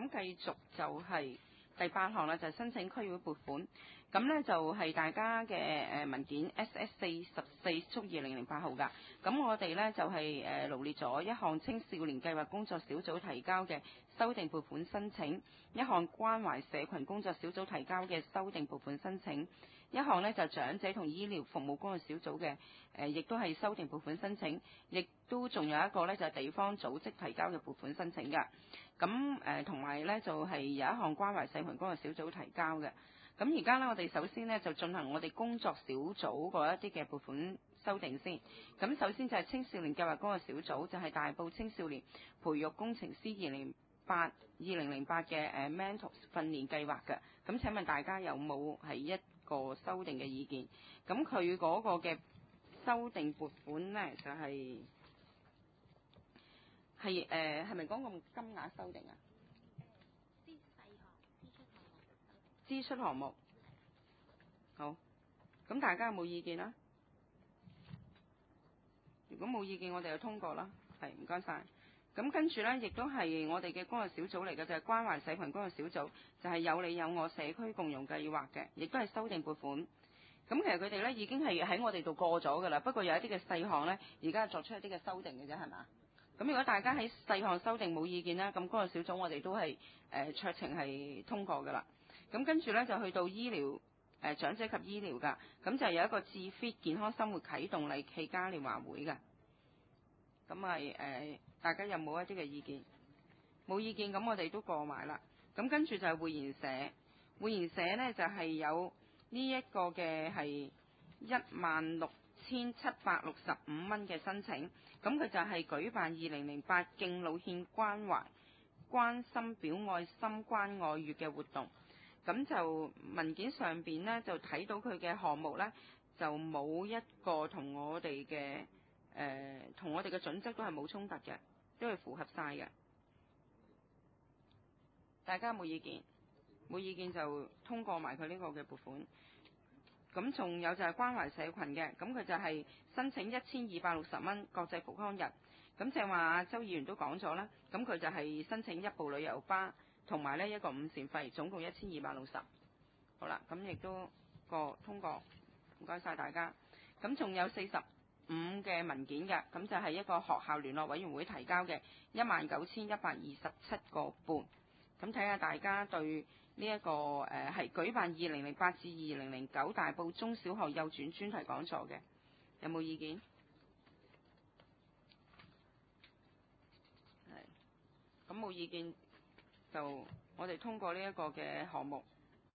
咁繼續就係第8項啦，就係申請區議會撥款。咁呢就係大家嘅文件 SS44/2008 號㗎。咁我哋呢就係羅列咗一項青少年計劃工作小組提交嘅修訂撥款申請，一項關懷社群工作小組提交嘅修訂撥款申請，一項呢就長者同醫療服務工作小組嘅亦都係修訂撥款申請，亦都仲有一個呢就係地方組織提交嘅撥款申請㗎。咁同埋呢就係有一項關懷社群工作小組提交嘅。咁而家呢，我哋首先呢就進行我哋工作小組嗰一啲嘅撥款修訂先。咁首先就係青少年計劃工作小組，就係大埔青少年培育工程師2008嘅Mentor 訓練計劃嘅。咁請問大家有冇係一個修訂嘅意見？咁佢嗰個嘅修訂撥款呢，就係咪講個金額修訂啊？支出項目，好，咁大家有冇意見啊？如果冇意見，我哋就通過啦。係，唔該晒。咁跟住呢，亦都係我哋嘅工作小組嚟嘅，就係關懷社群工作小組，就係有你有我社區共融計劃嘅，亦都係修訂撥款。咁其實佢哋呢已經係喺我哋度過咗㗎啦，不過有一啲嘅細項呢，而家作出一啲嘅修訂嘅啫，係嘛？咁如果大家喺細項修訂冇意見啦，咁工作小組我哋都係酌情係通過㗎啦。咁跟住呢，就去到醫療長者及醫療㗎，咁就有一個智 fit 健康生活啟動禮暨嘉年華會㗎。咁係大家有冇一啲嘅意見？冇意見，咁我哋都過埋啦。咁跟住就係會員社，會員社呢就係有呢一個嘅係16,765蚊嘅申請。咁佢就係舉辦2008敬老獻關懷關心表愛心關愛月嘅活動。咁就文件上邊呢，就睇到佢嘅項目呢，就冇一個同我哋嘅準則都係冇衝突嘅，都係符合晒嘅。大家冇意見？冇意見就通過埋佢呢個嘅撥款。咁仲有就係關懷社群嘅，咁佢就係申請1260蚊國際復康日。咁正話周議員都講咗啦，咁佢就係申請一部旅遊巴。同埋呢一個午膳費，總共1260。好啦，咁亦都通過，唔該晒大家。咁仲有45嘅文件嘅，咁就係一個學校聯絡委員會提交嘅19127個半。咁睇下大家對呢一個係舉辦2008至2009大埔中小學幼轉專題講座嘅，有冇意見？係，咁冇意見。就我哋通過呢一個嘅項目，